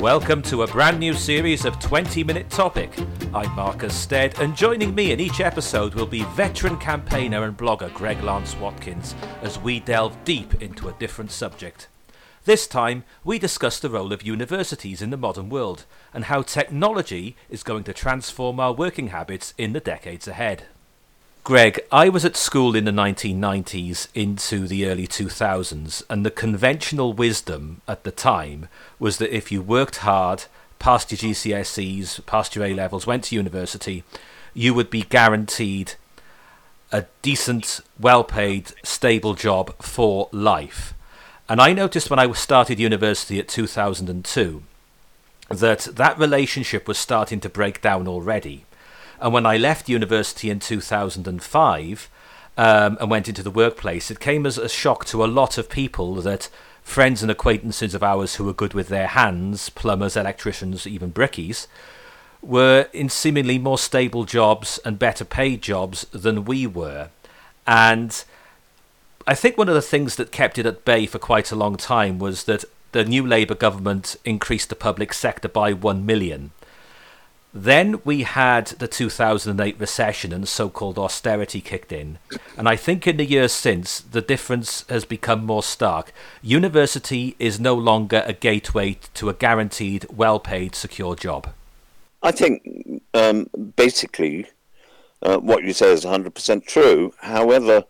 Welcome to a brand new series of 20-Minute Topic. I'm Marcus Stead, and joining me in each episode will be veteran campaigner and blogger Greg Lance Watkins as we delve deep into a different subject. This time, we discuss the role of universities in the modern world and how technology is going to transform our working habits in the decades ahead. Greg, I was at school in the 1990s into the early 2000s, and the conventional wisdom at the time was that if you worked hard, passed your GCSEs, passed your A-levels, went to university, you would be guaranteed a decent, well-paid, stable job for life. And I noticed when I started university at 2002 that relationship was starting to break down already. And when I left university in 2005 and went into the workplace, it came as a shock to a lot of people that friends and acquaintances of ours who were good with their hands, plumbers, electricians, even brickies, were in seemingly more stable jobs and better paid jobs than we were. And I think one of the things that kept it at bay for quite a long time was that the new Labour government increased the public sector by 1 million. Then we had the 2008 recession and so-called austerity kicked in. And I think in the years since, the difference has become more stark. University is no longer a gateway to a guaranteed, well-paid, secure job. I think basically what you say is 100% true. However,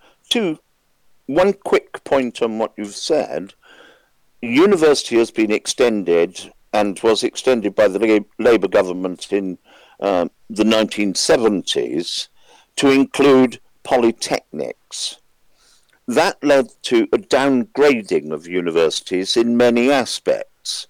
one quick point on what you've said, university has been extended and was extended by the Labour government in the 1970s to include polytechnics. That led to a downgrading of universities in many aspects,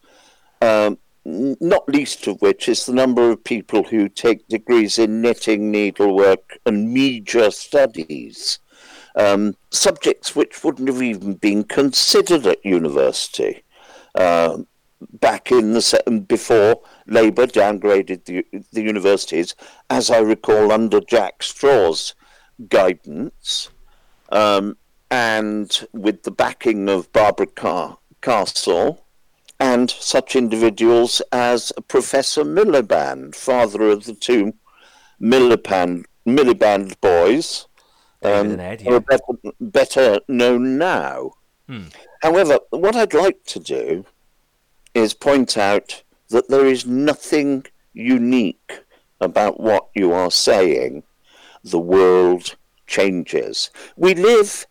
not least of which is the number of people who take degrees in knitting, needlework and media studies, subjects which wouldn't have even been considered at university. Back in before Labour downgraded the universities, as I recall, under Jack Straw's guidance, and with the backing of Barbara Castle and such individuals as Professor Miliband, father of the two Miliband boys, David and Ed, yeah. are better known now. However, what I'd like to do is point out that there is nothing unique about what you are saying. The world changes. We live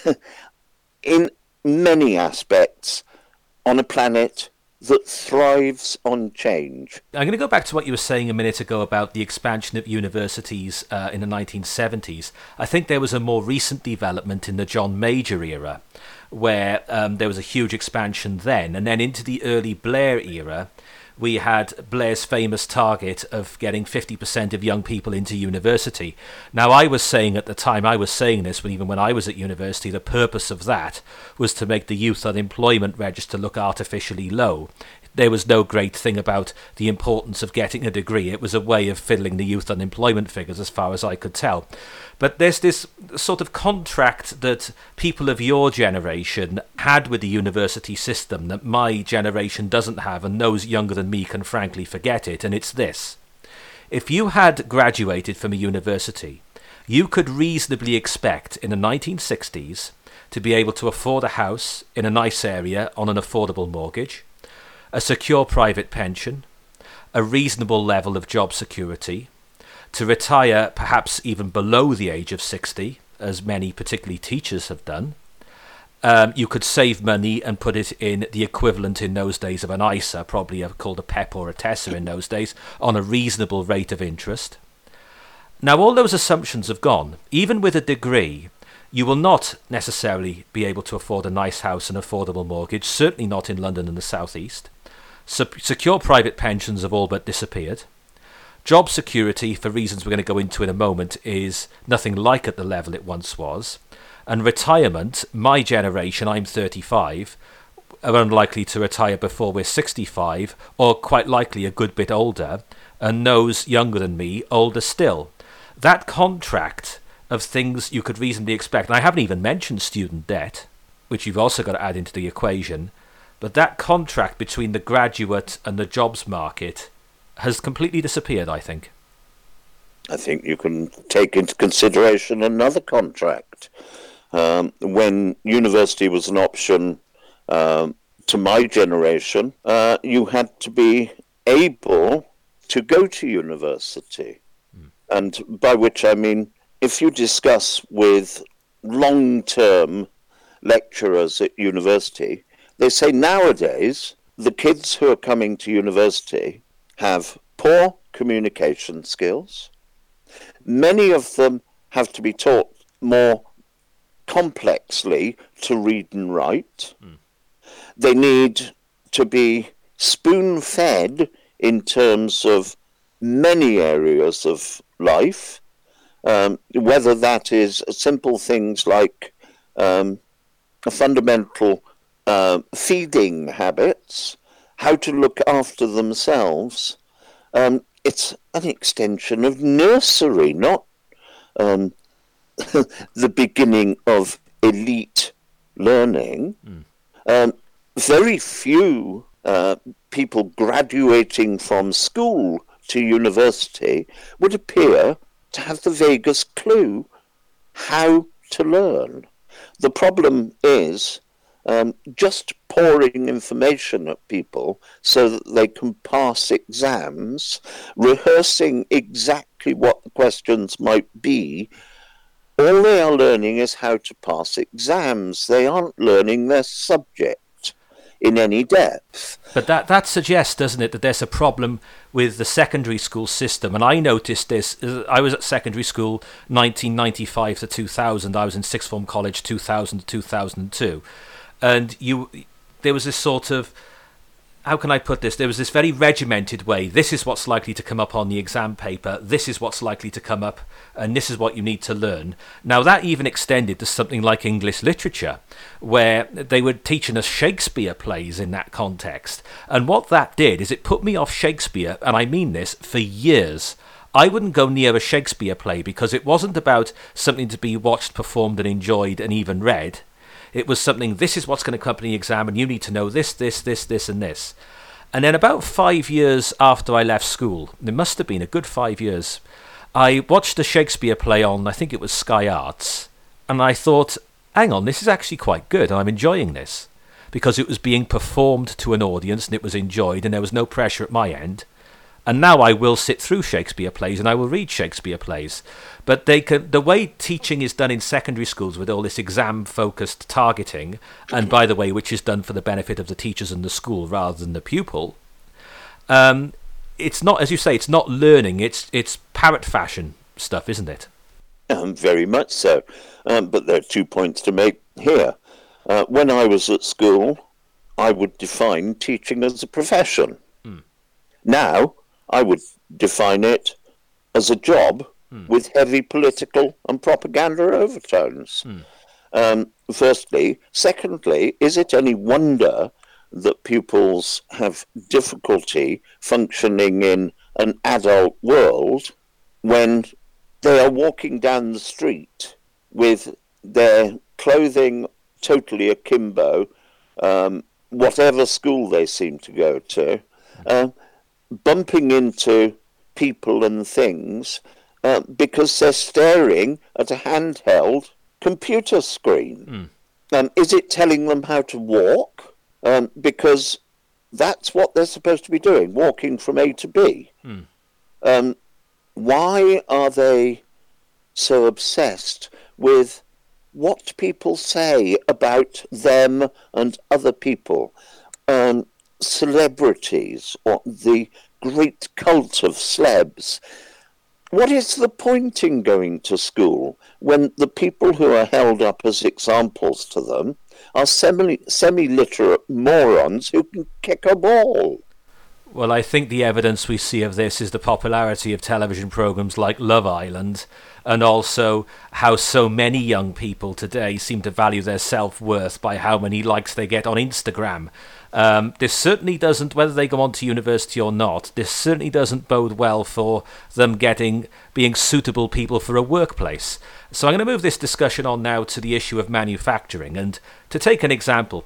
in many aspects on a planet that thrives on change. I'm going to go back to what you were saying a minute ago about the expansion of universities in the 1970s. I think there was a more recent development in the John Major era, where there was a huge expansion then. And then into the early Blair era, we had Blair's famous target of getting 50% of young people into university. Now, I was saying at the time, I was saying this even when I was at university, the purpose of that was to make the youth unemployment register look artificially low. There was no great thing about the importance of getting a degree. It was a way of fiddling the youth unemployment figures as far as I could tell. But there's this sort of contract that people of your generation had with the university system that my generation doesn't have, and those younger than me can frankly forget it, and it's this. If you had graduated from a university, you could reasonably expect in the 1960s to be able to afford a house in a nice area on an affordable mortgage, a secure private pension, a reasonable level of job security, to retire perhaps even below the age of 60, as many, particularly teachers, have done. You could save money and put it in the equivalent in those days of an ISA, probably called a PEP or a TESA in those days, on a reasonable rate of interest. Now, all those assumptions have gone. Even with a degree, you will not necessarily be able to afford a nice house and affordable mortgage, certainly not in London and the South East. Secure private pensions have all but disappeared. Job security, for reasons we're going to go into in a moment, is nothing like at the level it once was. And retirement, my generation, I'm 35, are unlikely to retire before we're 65, or quite likely a good bit older, and those younger than me, older still. That contract of things you could reasonably expect, and I haven't even mentioned student debt, which you've also got to add into the equation. But that contract between the graduate and the jobs market has completely disappeared, I think. I think you can take into consideration another contract. When university was an option to my generation, you had to be able to go to university. And by which I mean, if you discuss with long-term lecturers at university, they say nowadays the kids who are coming to university have poor communication skills. Many of them have to be taught more complexly to read and write. They need to be spoon-fed in terms of many areas of life, whether that is simple things like fundamental feeding habits, how to look after themselves. It's an extension of nursery, not the beginning of elite learning. Very few people graduating from school to university would appear to have the vaguest clue how to learn. The problem is just pouring information at people so that they can pass exams, rehearsing exactly what the questions might be. All they are learning is how to pass exams. They aren't learning their subject in any depth. But that suggests, doesn't it, that there's a problem with the secondary school system. And I noticed this. I was at secondary school 1995 to 2000. I was in sixth form college 2000 to 2002. And there was this sort of, how can I put this? There was this very regimented way. This is what's likely to come up on the exam paper. This is what's likely to come up. And this is what you need to learn. Now, that even extended to something like English literature, where they were teaching us Shakespeare plays in that context. And what that did is it put me off Shakespeare, and I mean this, for years. I wouldn't go near a Shakespeare play because it wasn't about something to be watched, performed, and enjoyed, and even read. It was something, this is what's going to come up in the exam, and you need to know this, and this. And then about 5 years after I left school, it must have been a good 5 years, I watched a Shakespeare play on, I think it was Sky Arts, and I thought, hang on, this is actually quite good, and I'm enjoying this. Because it was being performed to an audience, and it was enjoyed, and there was no pressure at my end. And now I will sit through Shakespeare plays and I will read Shakespeare plays. But the way teaching is done in secondary schools with all this exam-focused targeting, and by the way, which is done for the benefit of the teachers and the school rather than the pupil, it's not, as you say, it's not learning, it's parrot fashion stuff, isn't it? Very much so. But there are 2 points to make here. When I was at school, I would define teaching as a profession. Now, I would define it as a job with heavy political and propaganda overtones. Firstly. Secondly, is it any wonder that pupils have difficulty functioning in an adult world when they are walking down the street with their clothing totally akimbo, whatever school they seem to go to, bumping into people and things because they're staring at a handheld computer screen. Is it telling them how to walk? Because that's what they're supposed to be doing, walking from A to B. Why are they so obsessed with what people say about them and other people? Celebrities, or the great cult of celebs. What is the point in going to school when the people who are held up as examples to them are semi-literate morons who can kick a ball? Well, I think the evidence we see of this is the popularity of television programs like Love Island, and also how so many young people today seem to value their self-worth by how many likes they get on Instagram. This certainly doesn't, whether they go on to university or not, this certainly doesn't bode well for them being suitable people for a workplace. So I'm going to move this discussion on now to the issue of manufacturing. And to take an example,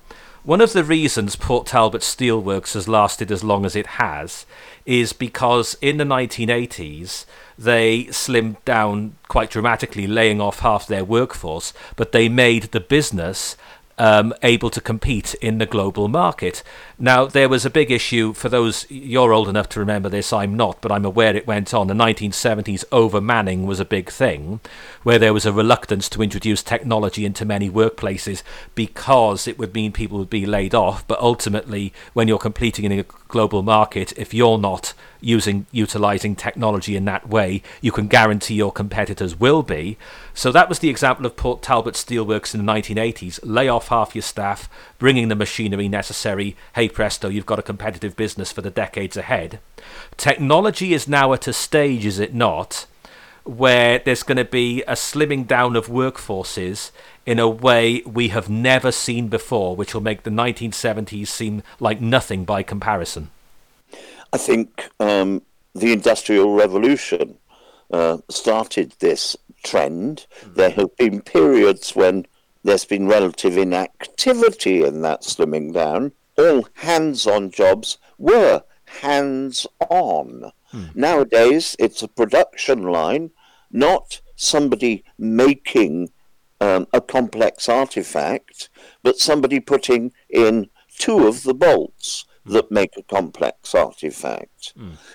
One of the reasons Port Talbot Steelworks has lasted as long as it has is because in the 1980s they slimmed down quite dramatically, laying off half their workforce, but they made the business able to compete in the global market. Now, there was a big issue for those, you're old enough to remember this, I'm not, but I'm aware it went on. The 1970s, overmanning was a big thing, where there was a reluctance to introduce technology into many workplaces because it would mean people would be laid off. But ultimately, when you're competing in a global market, if you're not utilizing technology in that way, you can guarantee your competitors will be. So that was the example of Port Talbot Steelworks in the 1980s. Lay off half your staff, bringing the machinery necessary. Hey presto, you've got a competitive business for the decades ahead. Technology is now at a stage, is it not, where there's going to be a slimming down of workforces in a way we have never seen before, which will make the 1970s seem like nothing by comparison. I think the Industrial Revolution started this trend. There have been periods when there's been relative inactivity in that slimming down. All hands-on jobs were hands-on. Nowadays, it's a production line, not somebody making a complex artifact, but somebody putting in two of the bolts that make a complex artifact.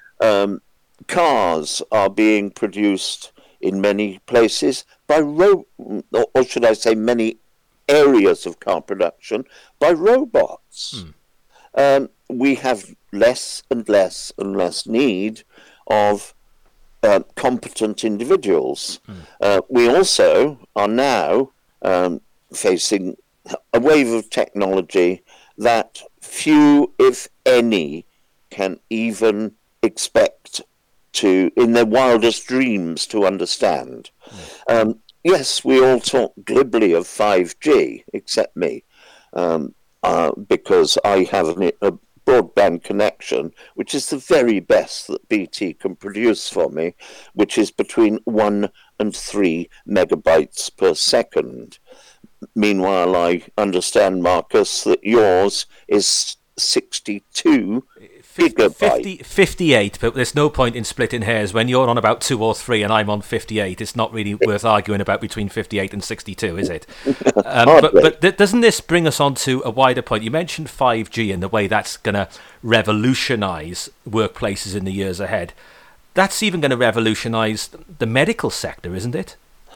Cars are being produced in many places by or should I say many areas of car production by robots. We have less and less and less need of competent individuals. We also are now facing a wave of technology that few, if any, can even expect to, in their wildest dreams, to understand. Yes, we all talk glibly of 5G, except me, because I have a broadband connection, which is the very best that BT can produce for me, which is between 1 and 3 megabytes per second. Meanwhile, I understand, Marcus, that yours is 62 gigabytes. 58, but there's no point in splitting hairs. When you're on about 2 or 3 and I'm on 58, it's not really worth arguing about between 58 and 62, is it? But doesn't this bring us on to a wider point? You mentioned 5G and the way that's going to revolutionise workplaces in the years ahead. That's even going to revolutionise the medical sector, isn't it?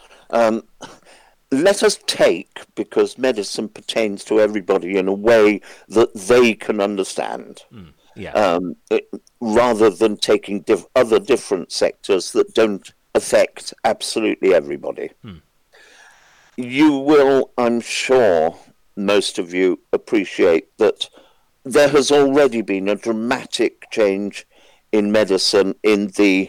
Let us take, because medicine pertains to everybody in a way that they can understand, rather than taking other different sectors that don't affect absolutely everybody. You will, I'm sure, most of you appreciate that there has already been a dramatic change in medicine in the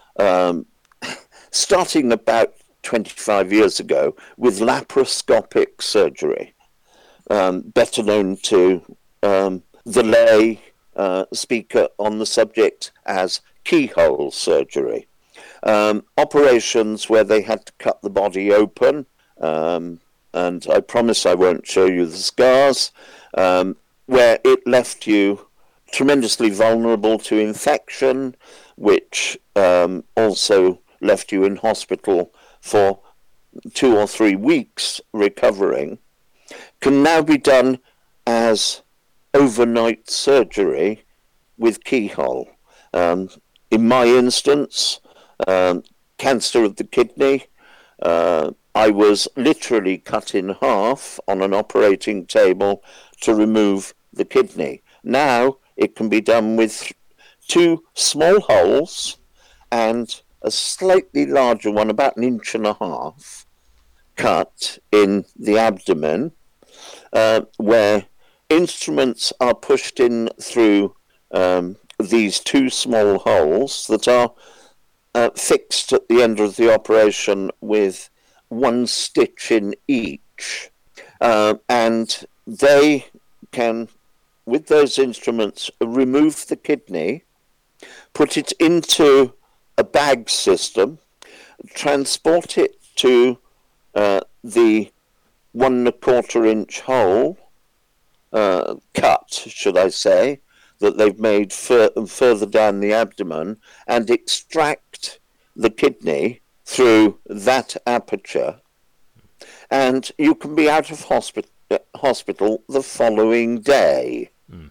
starting about 25 years ago with laparoscopic surgery, better known to the lay speaker on the subject as keyhole surgery. Operations where they had to cut the body open, and I promise I won't show you the scars, where it left you tremendously vulnerable to infection, which also left you in hospital for 2 or 3 weeks recovering, can now be done as overnight surgery with keyhole. In my instance, cancer of the kidney, I was literally cut in half on an operating table to remove the kidney. Now it can be done with 2 small holes and a slightly larger one, about 1.5 inches, cut in the abdomen, where instruments are pushed in through these 2 small holes that are fixed at the end of the operation with 1 stitch in each. And they can, with those instruments, remove the kidney, put it into a bag system, transport it to the 1.25 inch hole, cut, should I say, that they've made further down the abdomen and extract the kidney through that aperture, and you can be out of hospital the following day.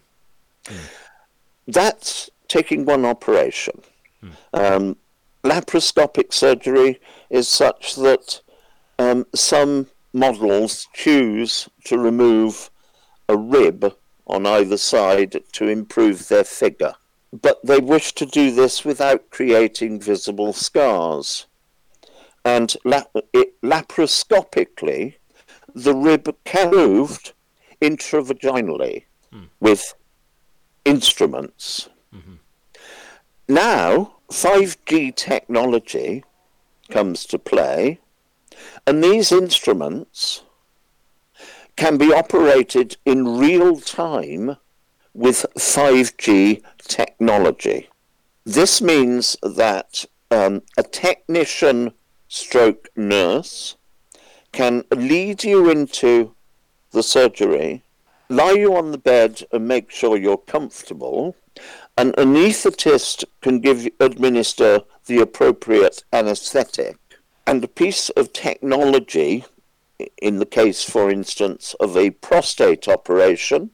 That's taking one operation. Laparoscopic surgery is such that some models choose to remove a rib on either side to improve their figure, but they wish to do this without creating visible scars. And laparoscopically, the rib can be removed intravaginally with instruments. Now, 5G technology comes to play, and these instruments can be operated in real time with 5G technology. This means that a technician stroke nurse can lead you into the surgery, lie you on the bed and make sure you're comfortable. An anaesthetist can administer the appropriate anesthetic, and a piece of technology, in the case, for instance, of a prostate operation,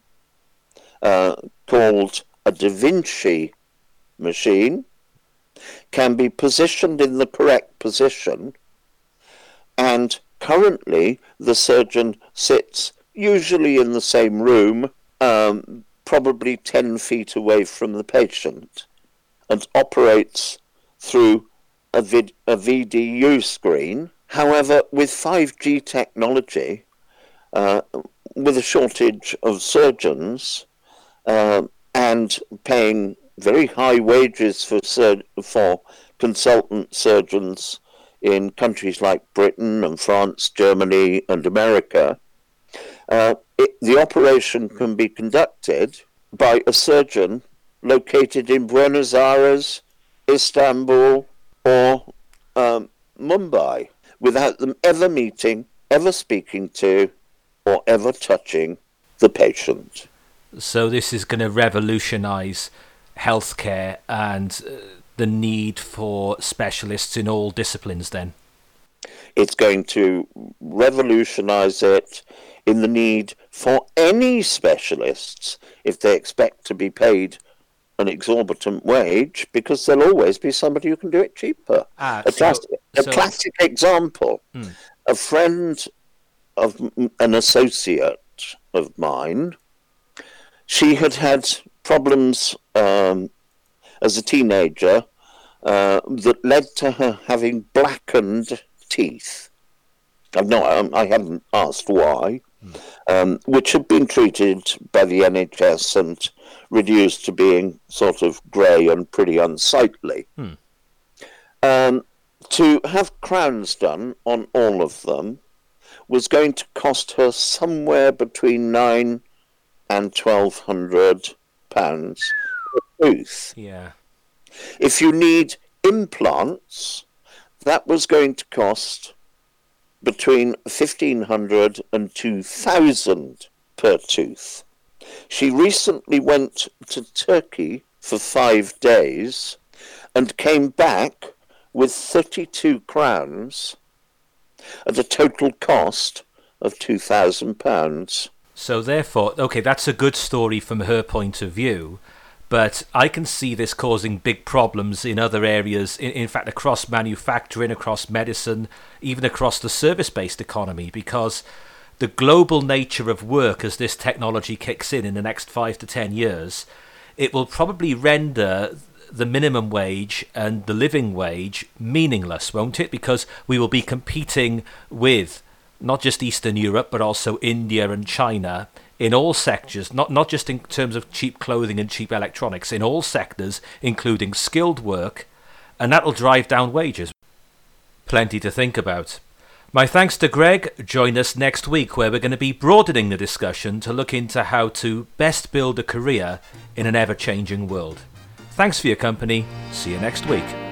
called a Da Vinci machine, can be positioned in the correct position, and currently the surgeon sits usually in the same room, probably 10 feet away from the patient, and operates through a VDU screen. However, with 5G technology, with a shortage of surgeons and paying very high wages for consultant surgeons in countries like Britain and France, Germany and America, the operation can be conducted by a surgeon located in Buenos Aires, Istanbul or Mumbai, without them ever meeting, ever speaking to, or ever touching the patient. So this is going to revolutionise healthcare and the need for specialists in all disciplines then? It's going to revolutionise it in the need for any specialists if they expect to be paid an exorbitant wage, because there'll always be somebody who can do it cheaper. A classic example, a friend of an associate of mine, she had problems as a teenager that led to her having blackened teeth. I haven't asked why, which had been treated by the NHS and reduced to being sort of grey and pretty unsightly. To have crowns done on all of them was going to cost her somewhere between £900 and £1,200 per tooth. Yeah. If you need implants, that was going to cost between £1,500 and £2,000 per tooth. She recently went to Turkey for 5 days and came back with 32 crowns at a total cost of £2,000. So therefore, okay, that's a good story from her point of view, but I can see this causing big problems in other areas, in fact, across manufacturing, across medicine, even across the service-based economy, because the global nature of work as this technology kicks in the next 5 to 10 years, it will probably render the minimum wage and the living wage meaningless, won't it? Because we will be competing with not just Eastern Europe, but also India and China in all sectors, not just in terms of cheap clothing and cheap electronics, in all sectors, including skilled work, and that will drive down wages. Plenty to think about. My thanks to Greg. Join us next week where we're going to be broadening the discussion to look into how to best build a career in an ever-changing world. Thanks for your company. See you next week.